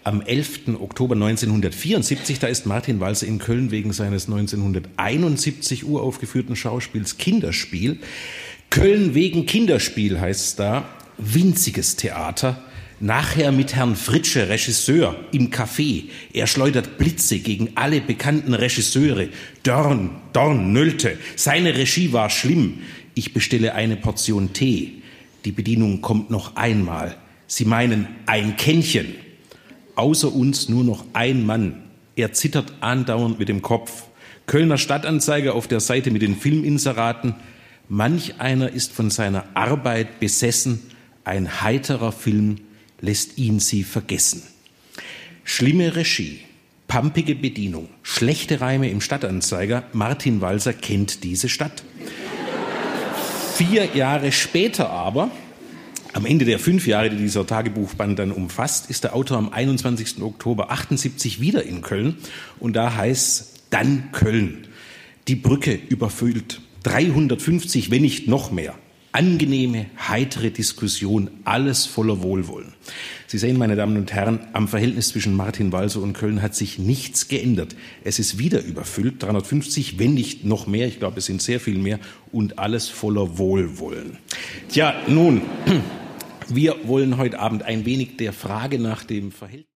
am 11. Oktober 1974. Da ist Martin Walser in Köln wegen seines 1971 uraufgeführten Schauspiels Kinderspiel. Köln wegen Kinderspiel heißt es da. Winziges Theater. Nachher mit Herrn Fritsche, Regisseur, im Café. Er schleudert Blitze gegen alle bekannten Regisseure. Dorn, Nölte. Seine Regie war schlimm. Ich bestelle eine Portion Tee. Die Bedienung kommt noch einmal. Sie meinen ein Kännchen. Außer uns nur noch ein Mann. Er zittert andauernd mit dem Kopf. Kölner Stadtanzeiger auf der Seite mit den Filminseraten. Manch einer ist von seiner Arbeit besessen. Ein heiterer Film lässt ihn sie vergessen. Schlimme Regie, pampige Bedienung, schlechte Reime im Stadtanzeiger. Martin Walser kennt diese Stadt. 4 Jahre später aber, am Ende der 5 Jahre, die dieser Tagebuchband dann umfasst, ist der Autor am 21. Oktober 78 wieder in Köln. Und da heißt dann Köln. Die Brücke überfüllt. 350, wenn nicht noch mehr. Angenehme, heitere Diskussion, alles voller Wohlwollen. Sie sehen, meine Damen und Herren, am Verhältnis zwischen Martin Walser und Köln hat sich nichts geändert. Es ist wieder überfüllt, 350, wenn nicht noch mehr, ich glaube, es sind sehr viel mehr, und alles voller Wohlwollen. Tja, nun, wir wollen heute Abend ein wenig der Frage nach dem Verhältnis